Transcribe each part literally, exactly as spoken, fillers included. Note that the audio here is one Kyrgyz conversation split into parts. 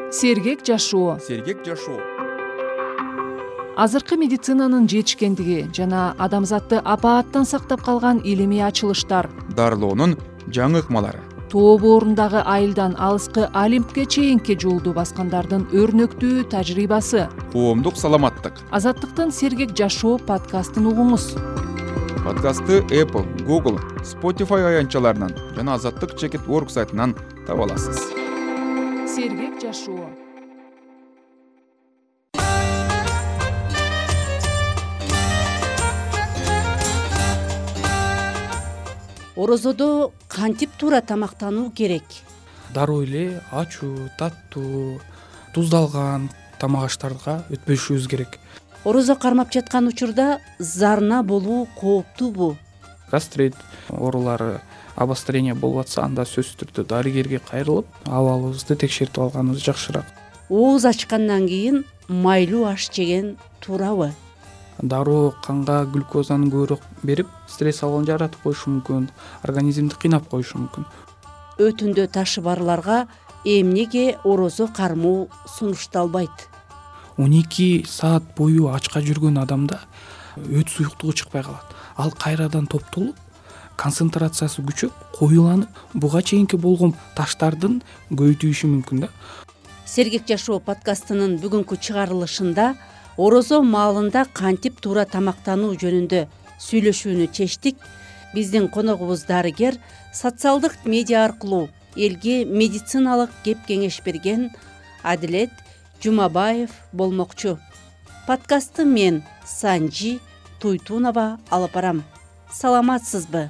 Сергек жашоо. Сергек жашоо. Азыркы медицинанын жетишкендиги жана адамзатты апааттан сактап калган илимий ачылыштар, Дарылоонун жаңы ыкмалары. тоо боорундагы айылдан алыскы Олимпке чейинки жолду баскандардын өрнөктүү тажрыйбасы. Коомдук саламаттык. Азаттыктын Сергек жашоо подкастын угуңуз. Подкастты Apple, Google, Spotify аянтчаларынан жана Азаттык чекит точка орг сайтынан таба аласыз. Сергек жашоо. Орозодо кантип туура тамактануу керек? Дароо эле ачуу, таттуу, туздалган тамак аштарга өтпөшүбүз керек. Орозо кармап жаткан учурда зарна болуу кооптуубу? Гастрит оорулары обострение болуп атса, анда сөзсүз түрдө дарыгерге кайрылып, абалыбызды текшертип алганыбыз жакшыраак. Ооз ачкандан кийин майлуу аш жеген туурабы? Дароо канга глюкозаны көбүрөөк берип, стресс абалын жаратып коюшу мүмкүн, организмди кыйнап коюшу мүмкүн. Өтүндө ташы барларга эмнеге орозо кармоо сунушталбайт? он эки саат бою ачка жүргөн адамда өт суюктугу чыкпай калат. Ал кайрадан топтолуп, концентрациясы күчөп, коюланып, буга чейинки болгон таштардын көбөйтүшү мүмкүн да. Сергек жашоо подкастынын бүгүнкү чыгарылышында орозо маалында кантип туура тамактануу жөнүндө сүйлөшүүнү чечтик. Биздин коногубуз дарыгер, социалдык медиа аркылуу элге медициналык кеп кеңеш берген Адилет Жумабаев болмокчу. Подкастты мен Санжи Туйтунова алып барам. Саламатсызбы?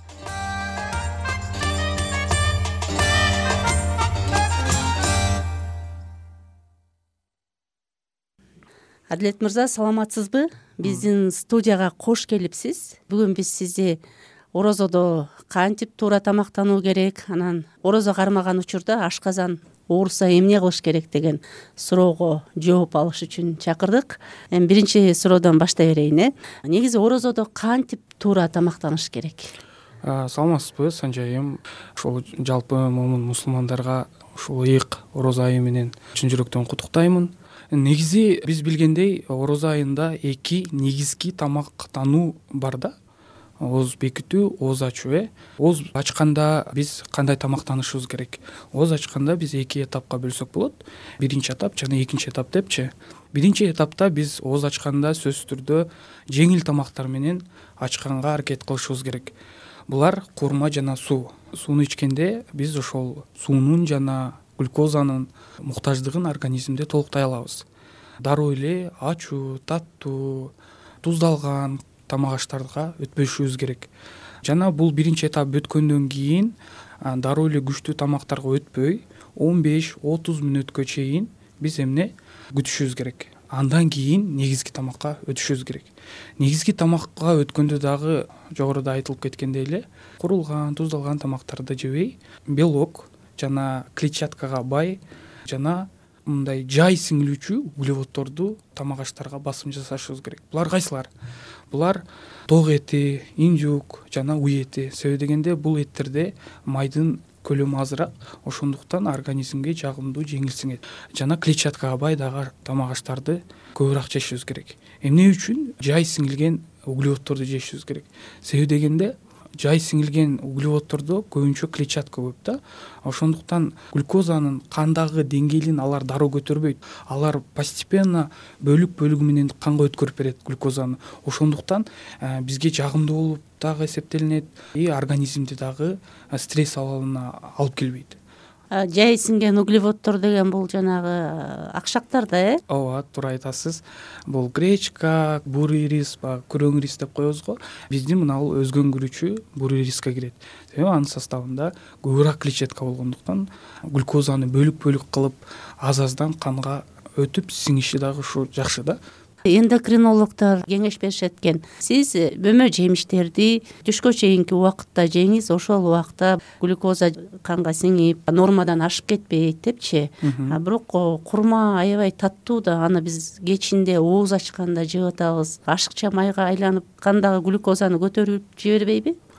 Адилет мырза, саламатсызбы? Биздин студияга кош келипсиз. Бүгүн биз сизди орозодо кантип туура тамактануу керек, анан орозо кармаган учурда ашказан ооруса эмне кылыш керек деген суроого жооп алыш үчүн чакырдык. Эми биринчи суроодон баштай берейин. э Негизи орозодо кантип туура тамактаныш керек? Саламатсызбы, Санжайым? Ошол жалпы момун мусулмандарга ушул ыйык орозо айы менен чын жүрөктөн куттуктаймын. Негизи биз билгендей, орозо айында эки негизги тамактануу бар да. Ооз бекитүү, ооз ачуу. э Ооз ачканда биз кандай тамактанышыбыз керек? Ооз ачканда биз эки этапка бөлсөк болот. Биринчи этап жана экинчи этап депчи. Биринчи этапта биз ооз ачканда сөзсүз түрдө жеңил тамактар менен ачканга аракет кылышыбыз керек. Булар курма жана суу. Сууну ичкенде биз ошол суунун жана глюкозанын муктаждыгын организмде толуктай алабыз. Дароо эле ачуу, таттуу, туздалган тамак аштарга өтпөшүбүз керек. Жана бул биринчи этап өткөндөн кийин дароо эле күчтүү тамактарга өтпөй, он беш отуз мүнөткө чейин биз эмне күтүшүбүз керек. Андан кийин негизги тамакка өтүшүбүз керек. Негизги тамакка өткөндө дагы жогоруда айтылып кеткендей эле курулган, туздалган тамактарды жебей, белок жана клетчаткага бай жана мындай жай сиңилүүчү углеводдорду тамак аштарга басым жасашыбыз керек. Булар кайсылар? Булар ток эти, индюк жана уй эти. Себеби дегенде бул эттерде майдын көлөмү азыраак, ошондуктан организмге жагымдуу, жеңил сиңет. Жана клетчаткага бай дагы тамак аштарды көбүрөөк жешибиз керек. Эмне үчүн? Жай сиңилген углеводдорду жешибиз керек. Себеби дегенде жай сиңилген углеводдордо көбүнчө клетчатка көп да. Ошондуктан глюкозанын кандагы деңгээлин алар дароо көтөрбөйт. Алар постепенно бөлүк бөлүгү менен канга өткөрүп берет глюкозаны. Ошондуктан бизге жагымдуу болуп дагы эсептелинет и организмди дагы стресс абалына алып келбейт. Жай сиңген углеводдор деген бул жанагы акшактар да, э? Ооба, туура айтасыз. Бул гречка, бурый рис, күрөң рис деп коебуз го. Биздин мына бул өзгөңгүрүүчү бурый риске кирет. Себеби анын составында көбүрөөк клетчатка болгондуктан глюкозаны бөлүк-бөлүк кылып аз-аздан канга өтүп сиңиши дагы ушу жакшы да. Эндокринологдор кеңеш беришет экен. Сиз бөмө жемиштерди түшкө чейинки убакытта жеңиз, ошол убакта глюкоза канга сиңип, нормадан ашып кетпейт депчи. А бирок курма аябай таттуу да, аны биз кечинде ооз ачканда жеп атабыз. Ашыкча майга айланып кандагы глюкозаны көтөрүп жибербейби?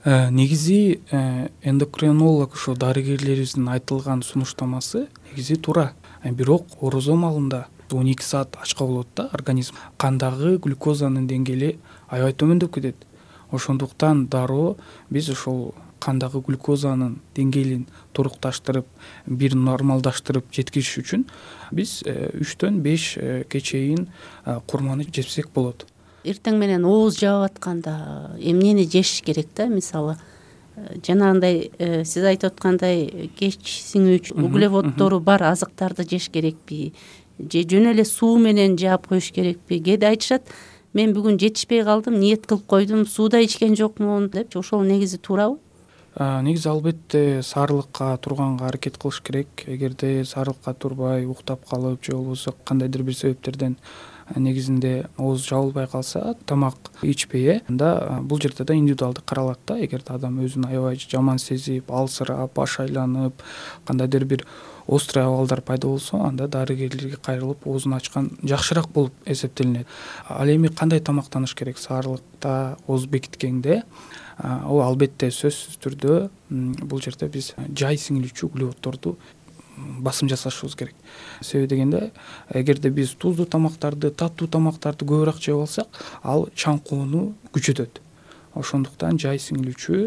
негизи эндокринолог ошо дарыгерлерибиздин айтылган сунуштамасы негизи туура. Бирок орозо маалында он эки саат ачка болот да организм. Кандагы глюкозанын деңгээли аябай төмөндөп кетет. Ошондуктан дароо биз ошол кандагы глюкозанын деңгээлин турукташтырып, бир нормалдаштырып жеткириш үчүн биз үчтөн бешке чейин курманы жесек болот. Эртең менен ооз жаап атканда эмнени жеш керек да? Мисалы жанагындай сиз айтып аткандай кеч сиңүүчү углеводдору бар азыктарды жеш керекпи? Же жөн эле суу менен жаап коюш керекпи? Кээде айтышат, мен бүгүн жетишпей калдым, ниет кылып койдум, суу да ичкен жокмун деп. Ошол негизи туурабы? Негизи албетте саарылыкка турганга аракет кылыш керек. Эгерде саарылыкка турбай уктап калып же болбосо кандайдыр бир себептерден негизинде ооз жабылбай калса, тамак ичпей, анда бул жерде да индивидуалдуу каралат да. Эгерде адам өзүн аябай жаман сезип, алсырап, баш айланып, кандайдыр бир острый абалдар пайда болсо, анда дарыгерлерге кайрылып оозун ачкан жакшыраак болуп эсептелинет. Ал эми кандай тамактаныш керек саарылыкта ооз бекиткенде? Ал албетте сөзсүз түрдө бул жерде биз жай сиңилүүчү углеводдорду басым жасашыбыз керек. Себеби дегенде, эгерде биз туздуу тамактарды, таттуу тамактарды көбүрөөк жеп алсак, ал чаңкоону күчөтөт. Ошондуктан жай сиңилүүчү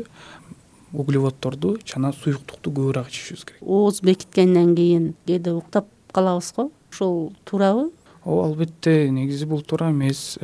углеводдорду жана суюктукту көбүрөөк ичишибиз керек. Ооз бекиткенден кийин кээде уктап калабыз го? Ошол туурабы? Ооба, албетте негизи бул туура эмес.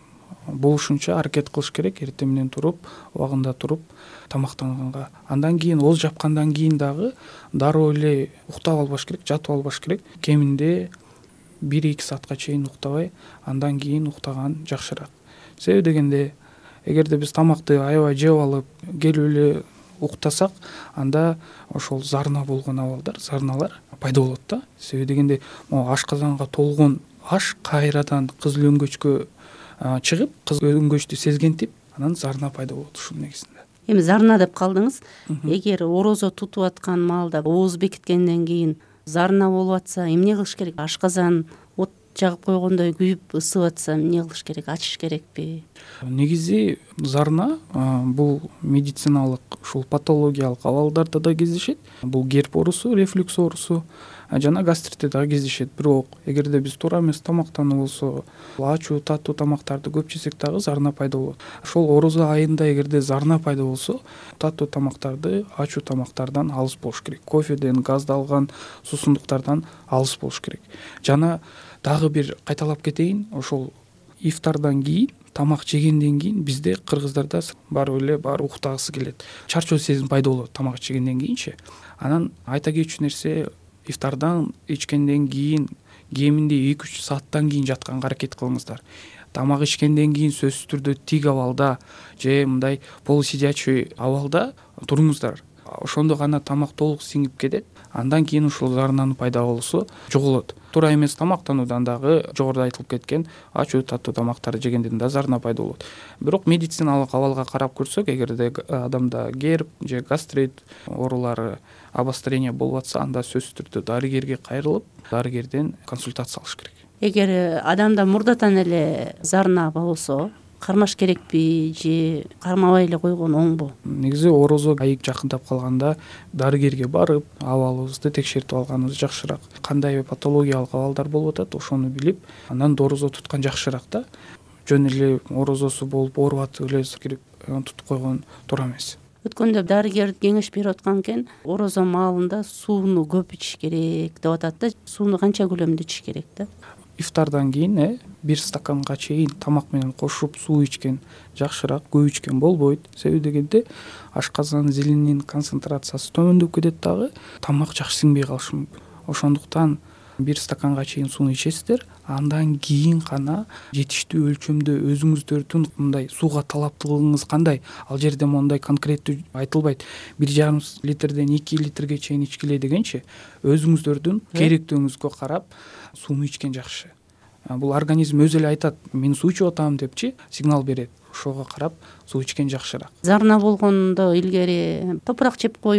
Болушунча аракет кылыш керек, эртең менен туруп, убагында туруп тамактанганга. Андан кийин ооз жапкандан кийин дагы дароо эле уктап албаш керек, жатып албаш керек. Кеминде бир-эки саатка чейин уктабай, андан кийин уктаган жакшыраак. Себеби дегенде, эгерде биз тамакты аябай жеп алып, келип эле уктасак, анда ошол зарна болгон абалдар, зарналар пайда болот да. Себеби дегенде, могу ашказанга толгон аш кайрадан кызыл өңгөчкө чыгып, кызыл өңгөчтү сезгентип, анан зарна пайда болот ушунун негизинде. Эми зарна деп калдыңыз. Эгер орозо тутуп аткан маалда ооз бекиткенден кийин зарна болуп атса, эмне кылыш керек? Ашказан от жагып койгондой күйүп ысып атса, эмне кылыш керек? Ачыш керекпи? Негизи зарна бул медициналык ушул патологиялык абалдарда да кездешет. Бул герп оорусу, рефлюкс оорусу жана гастритте дагы кездешет. Бирок эгерде биз туура эмес тамактануу болсо, ачуу, таттуу тамактарды көп жесек дагы зарна пайда болот. Ошол орозо айында эгерде зарна пайда болсо, таттуу тамактарды, ачуу тамактардан алыс болуш керек. Кофеден, газдалган суусундуктардан алыс болуш керек. Жана дагы бир кайталап кетейин, ошол ифтардан кийин, тамак жегенден кийин бизде кыргыздарда барып эле баары уктагысы келет. Чарчоо сезим пайда болот тамак жегенден кийинчи. Анан айта кетчү нерсе, ифтардан ичкенден кийин кеминде эки-үч сааттан кийин жатканга аракет кылыңыздар. Тамак ичкенден кийин сөзсүз түрдө тик абалда же мындай полусидячий абалда туруңуздар. Ошондо гана тамак толук сиңип кетет. Андан кийин ушул зарнанын пайда болуусу жоголот. Туура эмес тамактануудан дагы жогоруда айтылып кеткен ачуу, таттуу тамактарды жегенден да зарна пайда болот. Бирок медициналык абалга карап көрсөк, эгерде адамда герп же гастрит оорулары, обострение болуп атса, анда сөзсүз түрдө дарыгерге кайрылып, дарыгерден консультация алыш керек. Эгер адамда мурдатан эле зарна болсо, кармаш керекпи же кармабай эле койгон оңбу? Негизи орозо айып жакындап калганда дарыгерге барып, абалыбызды текшертип алганыбыз жакшыраак. Кандай патологиялык абалдар болуп атат, ошону билип, андан орозо туткан жакшыраак да. Жөн эле орозосу болуп ооруп атып эле кирип тутуп койгон туура эмес. Өткөндө дарыгер кеңеш берип аткан экен, орозо маалында сууну көп ичиш керек деп атат да. Сууну канча көлөмдө ичиш керек да? Ифтардан кийин бир стаканга чейин тамак менен кошуп суу ичкен жакшыраак, көп ичкен болбойт. Себеби дегенде ашказан зилинин концентрациясы төмөндөп кетет дагы, тамак жакшы сиңбей калышы мүмкүн. Ошондуктан бир стаканга чейин сууну ичесиздер, андан кийин гана жетиштүү өлчөмдө өзүңүздөрдүн мындай сууга талаптуулугуңуз кандай? Ал жерде мондай конкреттүү айтылбайт. бир жарым литрден эки литрге чейин ичкиле дегенчи, өзүңүздөрдүн керектүүңүзгө карап сууну ичкен жакшы. Бул организм өзү эле айтат, мен суу ичип атам депчи, сигнал берет. Ошого карап суу ичкен жакшыраак. Зарна болгондо илгери топурак жеп коюу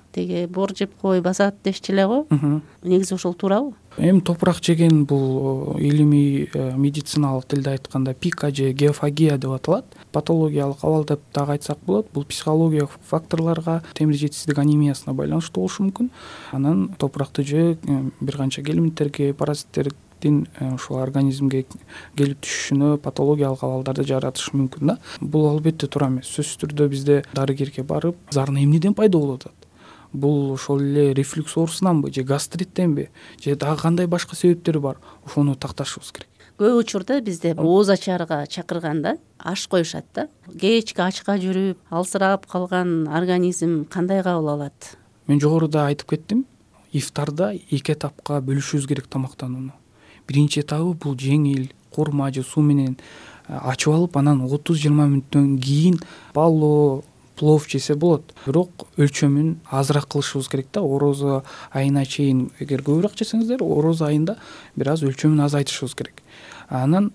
тиги бор жеп кой басат дешчү эле го. Негизи ошол туурабы? Эми топурак жеген бул илимий медициналык тилде айтканда пика же геофагия деп аталат. Патологиялык абал деп дагы айтсак болот. Бул психологиялык факторлорго, темир жетишсиздик анемиясына байланыштуу болушу мүмкүн. Анан топуракты жөө бир канча элементтерге, паразиттердин ушул организмге келип түшүшүнө патологиялык абалдарды жаратышы мүмкүн да. Бул албетте туура эмес. Сөзсүз түрдө бизде дарыгерге барып, зарны эмнеден пайда болуп атат? Бул ошол эле рефлюкс оорусунанбы же гастриттенби же дагы кандай башка себептери бар? Ошону такташыбыз керек. Көп учурда бизде ооз ачаарга чакырганда аш коюшат да. Кечки ачка жүрүп, алсырап калган организм кандай кабыл алат? Мен жогоруда айтып кеттим. Ифтарда эки этапка бөлүшүбүз керек тамактанууну. Биринчи этабы бул жеңил курма же суу менен ачып алып, анан отуз жыйырма мүнөттөн кийин баллоо, плов жесе болот. Бирок өлчөмүн азыраак кылышыбыз керек да. Орозо айына чейин эгер көбүрөөк жесеңиздер, орозо айында бир аз өлчөмүн азайтышыбыз керек. Анан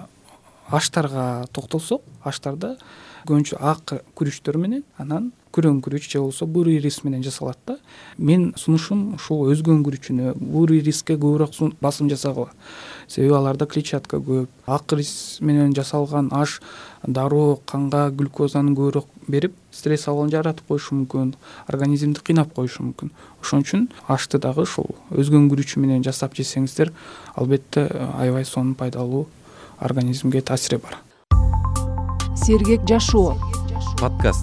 аштарга токтолсок, аштарда көбүнчө ак күрүчтөр менен, анан күрөң күрүч же болбосо бурый рис менен жасалат да. Мен сунушум ушул өзгөн күрүчүнө, бурый риске көбүрөөк басым жасагыла. Себеби аларда клетчатка көп. Ак рис менен жасалган аш дароо канга глюкозаны көбүрөөк берип, стресс абалын жаратып коюшу мүмкүн, организмди кыйнап коюшу мүмкүн. Ошон үчүн ашты дагы ушул өзгөн күрүчү менен жасап жесеңиздер, албетте аябай сонун пайдалуу организмге таасири бар. Сергек жашоо подкаст.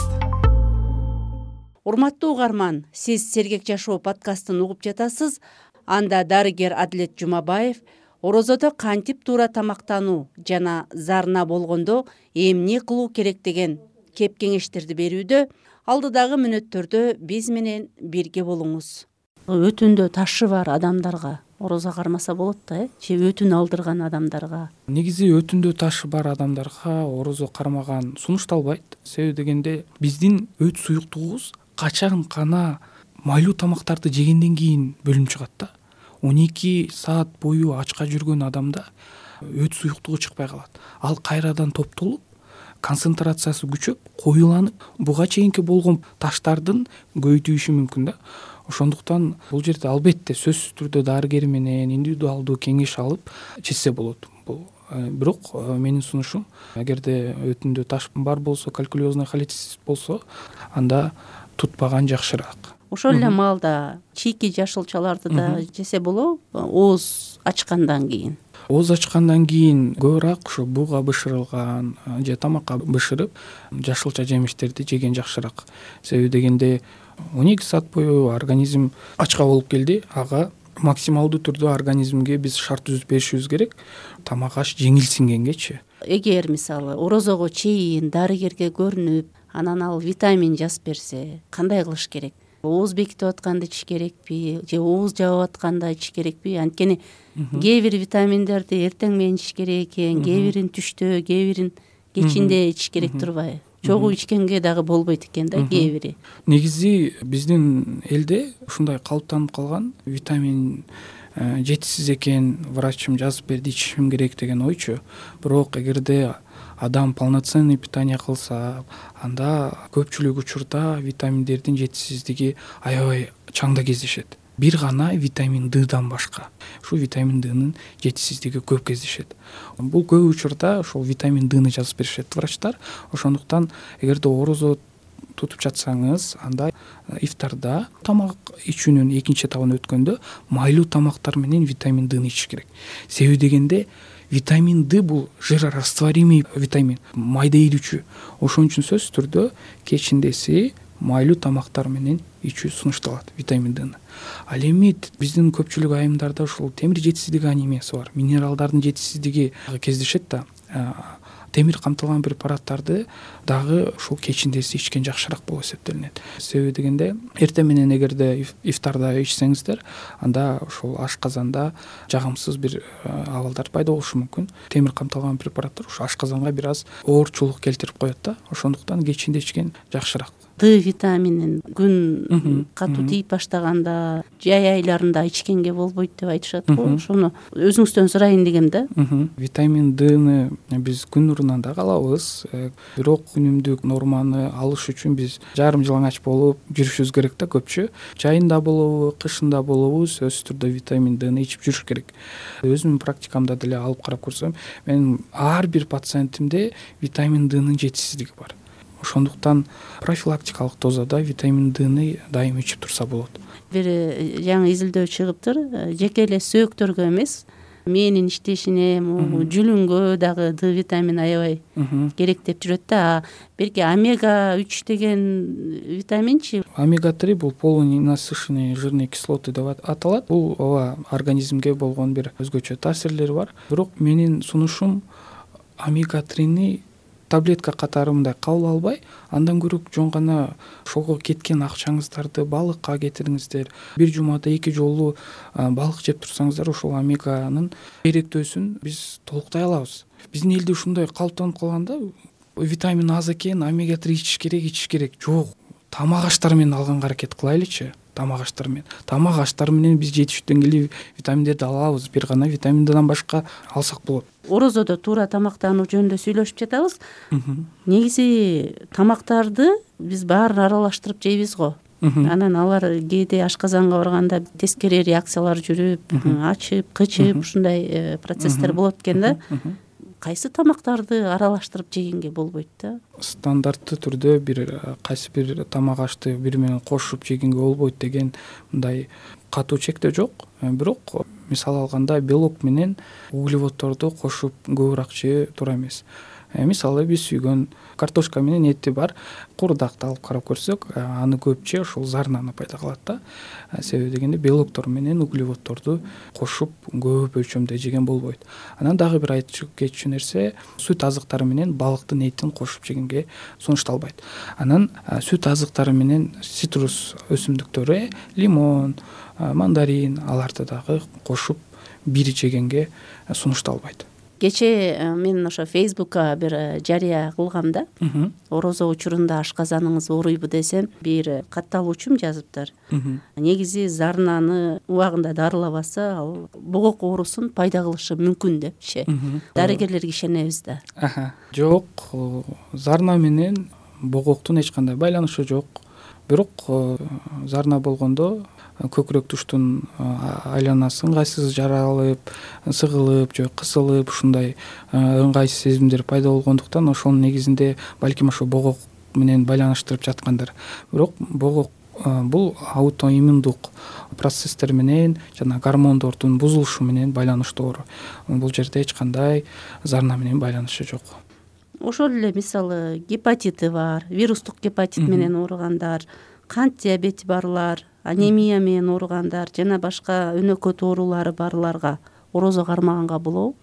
Урматтуу угарман, сиз Сергек жашоо подкастын угуп жатасыз. Анда дарыгер Адилет Жумабаев орозодо кантип туура тамактануу жана зарна болгондо эмне кылуу керек деген кеп кеңештерди берүүдө. Алдыдагы мүнөттөрдө биз менен бирге болуңуз. Өтүндө ташы бар адамдарга орозо кармаса болот да, э? Же өтүн алдырган адамдарга? Негизи өтүндө ташы бар адамдарга орозо кармаган сунушталбайт. Себеби дегенде биздин өт суюктугубуз качан гана майлуу тамактарды жегенден кийин бөлүнүп чыгат да. он эки саат бою ачка жүргөн адамда өт суюктугу чыкпай калат. Ал кайрадан топтолуп, концентрациясы күчөп, коюланып, буга чейинки болгон таштардын көйдүшү мүмкүн да. Ошондуктан бул жерде албетте сөзсүз түрдө дарыгер менен индивидуалдуу кеңеш алып чечсе болот. Бул бирок менин сунушум, эгерде өтүндө таш бар болсо, калькулезный холецистит болсо, анда тутпаган жакшыраак. Ошол эле маалда чийки жашылчаларды да жесе болобу? Ооз ачкандан кийин. Ооз ачкандан кийин көбүрөөк ушу буга бышырылган же тамакка бышырып жашылча жемиштерди жеген жакшыраак. Себеби дегенде он эки саат бою организм ачка болуп келди, ага максималдуу түрдө организмге биз шарт түзүп беришибиз керек. Тамак аш жеңилсингенгечи. Эгер мисалы орозого чейин дарыгерге көрүнүп, анан ал витамин жазып берсе, кандай кылыш керек? Ооз бекитип атканда ич керекпи же ооз жабып атканда ич керекпи? Анткени кээ бир витаминдерди эртең менен ич керек экен, кээ бирин түштө, кээ бирин кечинде ич керек турбайбы? Чогуу ичкенге дагы болбойт экен да кээ бири. Негизи биздин элде ушундай калыптанып калган, витамин жетишсиз экен, врачым жазып берди, ичишим керек деген ойчу. Бирок эгерде адам полноценный питание кылса, анда көпчүлүк учурда витаминдердин жетишсиздиги аябай чаңда кездешет. Бир гана витамин Д'дан башка. Ушу витамин Д'нын жетишсиздиги көп кездешет. Бул көп учурда ошол витамин Д'ны жазып беришет врачтар. Ошондуктан эгерде орозо тутуп жатсаңыз, анда ифтарда тамак ичүүнүн экинчи этабына өткөндө майлуу тамактар менен витамин Д'ны ичиш керек. Себеби дегенде витамин Д бул жирорастворимый витамин, майда эрүүчү. Ошон үчүн сөзсүз түрдө кечиндеси майлуу тамактар менен ичүү сунушталат витамин Д'ны. Ал эми биздин көпчүлүк айымдарда ушул темир жетишсиздиги анемиясы бар. Минералдардын жетишсиздиги кездешет да. Темир камтылган препараттарды дагы ушул кечиндеси ичкен жакшыраак болуп эсептелинет. Себеби дегенде эртең менен эгерде ифтарда ичсеңиздер, анда ушул ашказанда жагымсыз бир абалдар пайда болушу мүмкүн. Темир камтылган препараттар ушул ашказанга бир аз оорчулук келтирип коет да. Ошондуктан кечинде ичкен жакшыраак. Д витаминин күн катуу тийип баштаганда, жай айларында ичкенге болбойт деп айтышат го. Ошону өзүңүздөн сурайын дегем да. Витамин Дны биз күн нурунан дагы алабыз, бирок күнүмдүк норманы алыш үчүн биз жарым жалаңач болуп жүрүшүбүз керек да. Көпчү жайында болобу, кышында болобу сөзсүз түрдө витамин Дны ичип жүрүш керек. Өзүмдүн практикамда деле алып карап көрсөм, мен ар бир пациентимде витамин Днын жетишсиздиги бар. Ошондуктан профилактикалык дозада витамин Дны дайым ичип турса болот. Бир жаңы изилдөө чыгыптыр, жеке эле сөөктөргө эмес, мээнин иштешине, жүлүнгө дагы Д витамини аябай керек деп жүрөт да. Берки омега үч деген витаминчи? омега три бул полуненасыщенные жирные кислоты деп аталат. Бул ооба организмге болгон бир өзгөчө таасирлери бар. Бирок менин сунушум омега трини таблетка катары мындай кабыл албай, андан көрө жөн гана ошого кеткен акчаңыздарды балыкка кетириңиздер. Бир жумада эки жолу балык жеп турсаңыздар, ошол омеганын керектөөсүн биз толуктай алабыз. Биздин элде ушундай калыптанып калган да, витамин аз экен, омега три ичиш керек, ичиш керек. Жок, тамак аштар менен алганга аракет кылайлычы. Тамак аштар менен. Тамак аштар менен биз жетиштүү деңгээлде витаминдерди алабыз. Бир гана витаминдерден башка алсак болот. Орозодо туура тамактануу жөнүндө сүйлөшүп жатабыз. Негизи тамактарды биз баарын аралаштырып жейбиз го. Анан алар кээде ашказанга барганда тескери реакциялар жүрүп, ачып, кычып, ушундай процесстер болот экен да. Кайсы тамактарды аралаштырып жегенге болбойт да? Стандартты түрдө бир кайсы бир тамак ашты бири менен кошуп жегенге болбойт деген мындай катуу чектөө жок. Бирок мисал алганда белок менен углеводдорду кошуп көбүрөөк жөө туура эмес. Мисалы биз сүйгөн картошка менен эти бар куурдакты алып карап көрсөк, аны көп жөө ошол зарнаны пайда кылат да. Себеби дегенде белоктор менен углеводдорду кошуп көп өлчөмдө жеген болбойт. Анан дагы бир айтып кетчү нерсе, сүт азыктары менен балыктын этин кошуп жегенге сунушталбайт. Анан сүт азыктары менен цитрус өсүмдүктөрү, лимон, мандарин, аларды дагы кошуп бир жегенге сунушталбайт. Кече мен ошо Фейсбукка бир жарыя кылгам да. Орозо учурунда ашказаныңыз ооруйбу десем, бир катталуучум жазыптыр. Негизи зарнаны убагында дарылабаса, ал богок оорусун пайда кылышы мүмкүн депчи. Дарыгерлерге ишенебиз да. Жок, зарна менен богоктун эч кандай байланышы жок. Бирок зарна болгондо көкүрөк туштун айланасын ыңгайсыз жаралып, сыгылып же кысылып, ушундай ыңгайсыз сезимдер пайда болгондуктан ошонун негизинде балким ошо богок менен байланыштырып жаткандар. Бирок богок бул аутоиммундук процесстер менен жана гормондордун бузулушу менен байланыштуу оору. Бул жерде эч кандай зарна менен байланышы жок. Ошол эле мисалы гепатиты бар, вирустук гепатит менен ооругандар, кант диабети барлар, анемия менен ооругандар жана башка өнөкөт оорулары барларга орозо кармаганга болобу?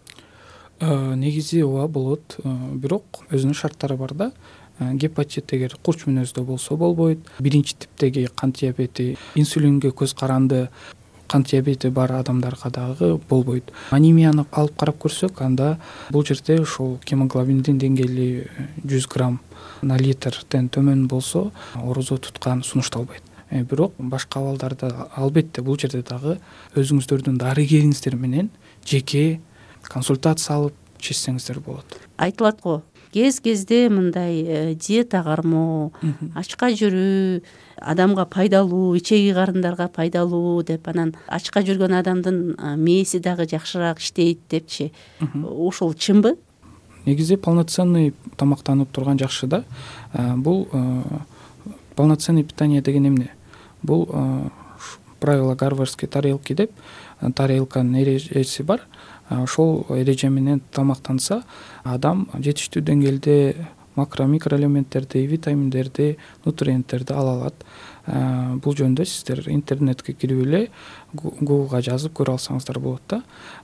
Негизи ооба болот, бирок өзүнүн шарттары бар да. Гепатит эгер курч мүнөздө болсо болбойт. Биринчи типтеги кант диабети, инсулинге көз каранды кант диабети бар адамдарга дагы болбойт. Анемияны алып карап көрсөк, анда бул жерде ошол гемоглобиндин деңгээли жүз грамм на литрден төмөн болсо, орозо туткан сунушталбайт. Бирок башка абалдарда албетте бул жерде дагы өзүңүздөрдүн дарыгериңиздер менен жеке консультация алып чечсеңиздер болот. Айтылат го, кез-кезде мындай диета кармоо, ачка жүрүү адамга пайдалуу, ичеги карындарга пайдалуу деп, анан ачка жүргөн адамдын мээси дагы жакшыраак иштейт депчи. Ошол чынбы? Негизи полноценный тамактанып турган жакшы да. Бул полноценный питание деген эмне? Бул правила гарвардской тарелки деп, тарелканын эрежеси бар. Ошол эреже менен тамактанса, адам жетиштүү деңгээлде макро микроэлементтерди, витаминдерди, нутриенттерди ала алат. Бул жөнүндө сиздер интернетке кирип эле Googleга жазып көрө алсаңыздар болот да.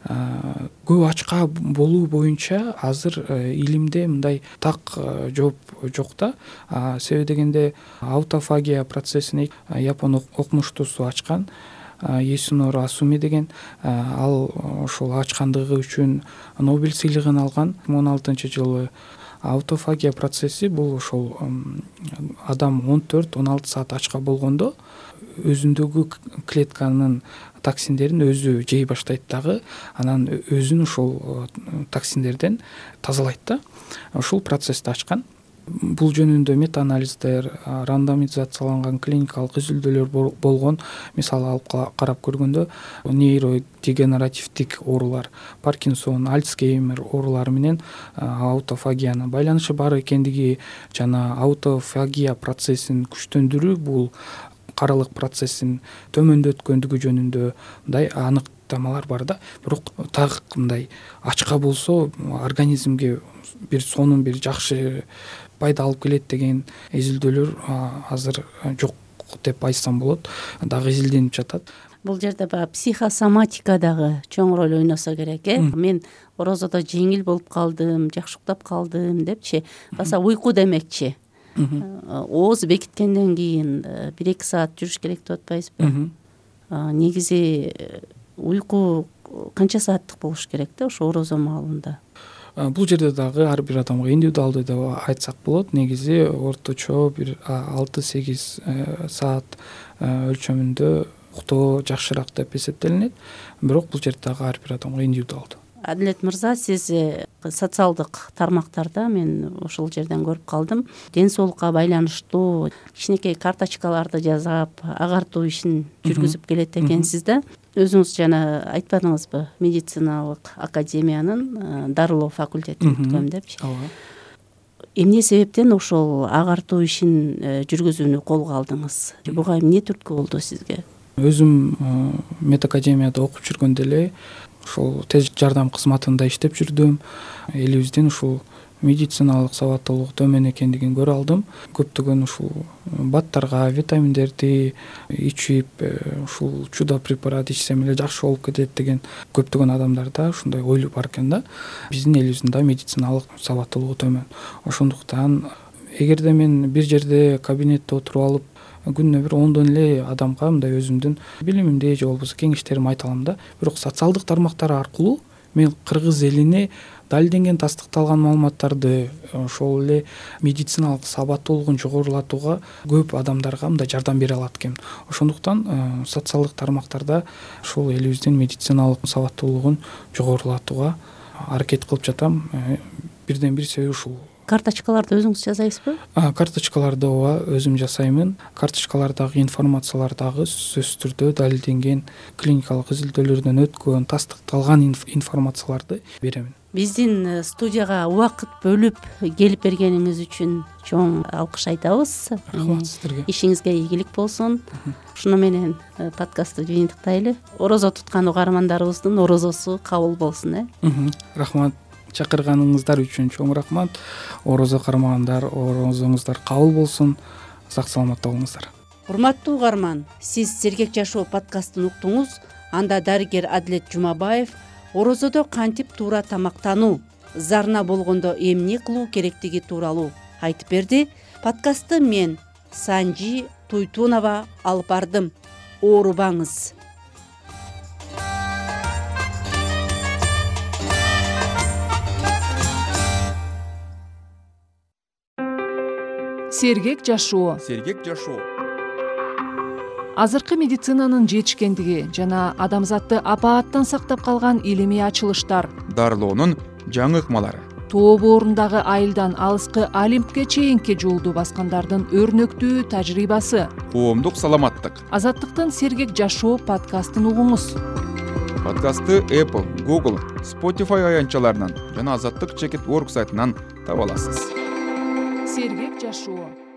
Көп ачка болуу боюнча азыр илимде мындай так жооп жок да. Себеби дегенде аутофагия процессин япон окумуштуусу ачкан. Есунору Асуми деген, ал ошол ачкандыгы үчүн Нобель сыйлыгын алган он алтынчы жылы. аутофагия процесси бул ошол адам он төрт он алты саат ачка болгондо өзүндөгү клетканын токсиндерин өзү жей баштайт дагы, анан өзүн ошол токсиндерден тазалайт да. Ушул процессти ачкан. Бул жөнүндө метаанализдер, рандомизацияланган клиникалык изилдөөлөр болгон. Мисалы алып карап көргөндө нейродегенеративдик оорулар, Паркинсон, Альцгеймер оорулары менен аутофагиянын байланышы бар экендиги жана аутофагия процессин күчтөндүрүү бул каралык процессин төмөндөткөндүгү жөнүндө мындай аныктамалар бар да. Бирок так мындай ачка болсо организмге бир сонун бир жакшы пайда алып келет деген изилдөөлөр азыр жок деп айтсам болот, дагы изилденип жатат. Бул жерде баягы психосоматика дагы чоң роль ойносо керек, э? Мен орозодо жеңил болуп калдым, жакшы уктап калдым депчи, баса уйку демекчи. Ооз бекиткенден кийин бир эки саат жүрүш керек деп атпайсызбы? Негизи уйку канча сааттык болуш керек да ошо орозо маалында? Бул жерде дагы ар бир адамга индивидуалдуу деп айтсак болот. Негизи орточо бир алты сегиз саат өлчөмүндө уктоо жакшыраак деп эсептелинет. Бирок бул жерде дагы ар бир адамга индивидуалдуу. Адилет мырза, сиз социалдык тармактарда мен ошол жерден көрүп калдым. Ден соолукка байланыштуу кичинекей карточкаларды жасап, агартуу ишин жүргүзүп келет экенсиз да. Өзүңүз жана айтпадыңызбы, медициналык академиянын дарылоо факультетин бүткөм депчи. Ооба. Эмне себептен ошол агартуу ишин жүргүзүүнү колго алдыңыз? Буга эмне түрткү болду сизге? Өзүм медакадемияда окуп жүргөндө эле ошол тез жардам кызматында иштеп жүрдүм. Элибиздин ушул медициналык сабаттуулук төмөн экендигин көрө алдым. Көптөгөн ушул баттарга, витаминдерди ичип, ушул чудо препарат ичсем эле жакшы болуп кетет деген көптөгөн адамдарда ушундай ойлор бар экен да. Биздин элибиздин да медициналык сабаттуулугу төмөн. Ошондуктан эгерде мен бир жерде кабинетте отуруп алып күнүнө бир ондон эле адамга мындай өзүмдүн билимимди же болбосо кеңештеримди айта алам да. Бирок социалдык тармактар аркылуу мен кыргыз элине далилденген, тастыкталган маалыматтарды, ошол эле медициналык сабаттуулугун жогорулатууга көп адамдарга мындай жардам бере алат экенмин. Ошондуктан социалдык тармактарда ошол элибиздин медициналык сабаттуулугун жогорулатууга аракет кылып жатам. Бирден бир себеби ушул. Карточкаларды өзүңүз жасайсызбы? Карточкаларды ооба өзүм жасаймын. Карточкалардагы информациялар дагы сөзсүз түрдө далилденген, клиникалык изилдөөлөрдөн өткөн, тастыкталган информацияларды беремин. Биздин студияга убакыт бөлүп келип бергениңиз үчүн чоң алкыш айтабыз. Рахмат сиздерге. Ишиңизге ийгилик болсун. Ушуну менен подкастты жыйынтыктайлы. Орозо туткан угармандарыбыздын орозосу кабыл болсун, э? Рахмат. Чакырганыңыздар үчүн чоң рахмат. Орозо кармагандар, орозоңуздар кабыл болсун. Сак саламатта болуңуздар. Урматтуу угарман, сиз Сергек жашоо подкастын уктуңуз. Анда дарыгер Адилет Жумабаев орозодо кантип туура тамактануу, зарна болгондо эмне кылуу керектиги тууралуу айтып берди. Подкастты мен Санжи Туйтунова алып бардым. Оорубаңыз. Сергек жашоо. Сергек жашоо. Азыркы медицинанын жетишкендиги жана адамзатты апааттан сактап калган илимий ачылыштар, Дарылоонун жаңы ыкмалары. тоо боорундагы айылдан алыскы Олимпке чейинки жолду баскандардын өрнөктүү тажрыйбасы. Коомдук саламаттык. Азаттыктын Сергек жашоо подкастын угуңуз. Подкастты Apple, Google, Spotify аянтчаларынан жана азаттык чекит орг сайтынан таба аласыз. Сергек жашоо.